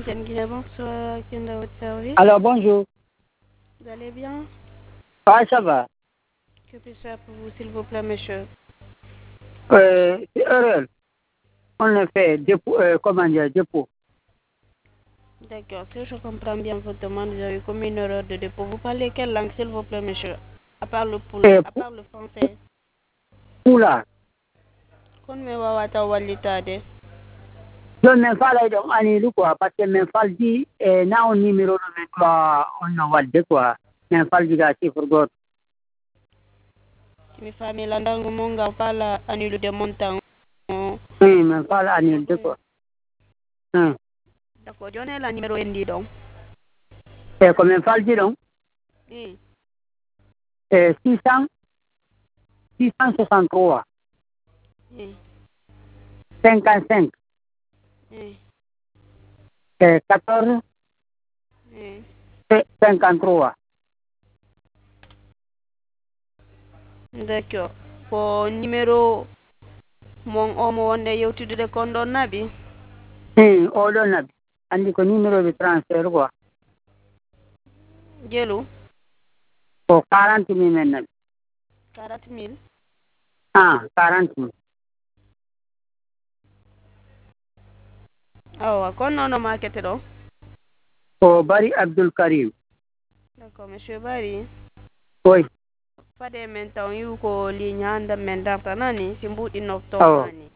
L'antenne Guinée, bonsoir, Kenda, votre service. Alors, bonjour. Vous allez bien? Ah, ça va. Que puis-je faire pour vous, s'il vous plaît, monsieur? C'est heureux. On a fait dépôt, comment dire, dépôt. D'accord, si je comprends bien votre demande, vous avez commis une erreur de dépôt. Vous parlez quelle langue, s'il vous plaît, monsieur? À part le français. Poula. Kon me wawata wallitade. Je me fais donc annulé quoi, parce que me fais dit, na un numéro de quoi, on a validé quoi. Me fais dit que c'est pour God. Mi fami landango monga pala annulé de montant. Oui, me fais annulé quoi. D'accord, j'en la numéro indi donc. Et comme me fais dit donc, 600, 663, 55, 14, 53. D'accord. Ko numéro mon omo wonde yewtude kon ɗon naɓi. Oɗon nabi. Andi ko numéro de transfert quoi. Jelu. Ko 40 000 men nabi. 40 000. Ah, 40 000. Awa, kon nono makete ɗo. Ko Bari Abdul Karim. D'accord, monsieur Bari. Oui. Fade men taw yiw ko ligne hande men darta nani si mbuɗi nofto Oh. mani.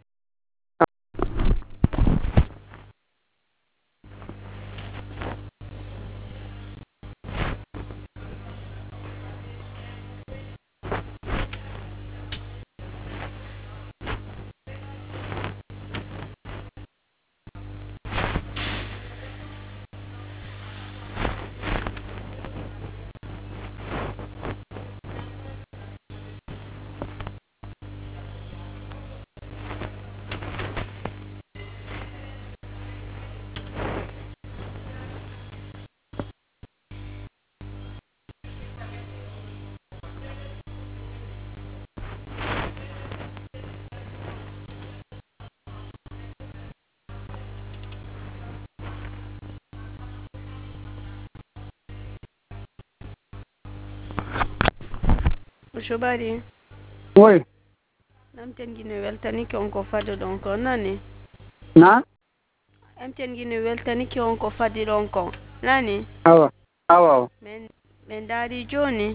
Monsieur Bari. Oui. Namten gine weltani ki on ko fade ɗon kon nani. Na? Amten gine weltani ki on ko fadi ɗon kon nani. Awa. Awa. Men daari joni.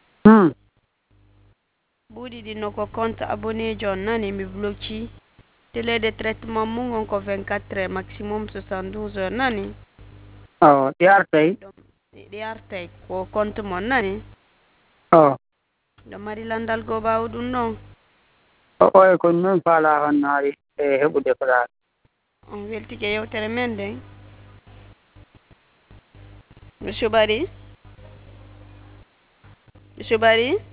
Buuɗi ɗi no ko compte abonné jon nani mi bloqué. Délai de traitement mum on ko 24 heures maximum 72 heures nani. Oh, yartay. Ɗi artay ko compte mon nani. Oh. Ɗo mari landal go ɓawo ɗum ɗon. O ko min faala hannaari e heɓude falaade. On weltike yewtere men nden. Monsieur Bari. Monsieur Bari.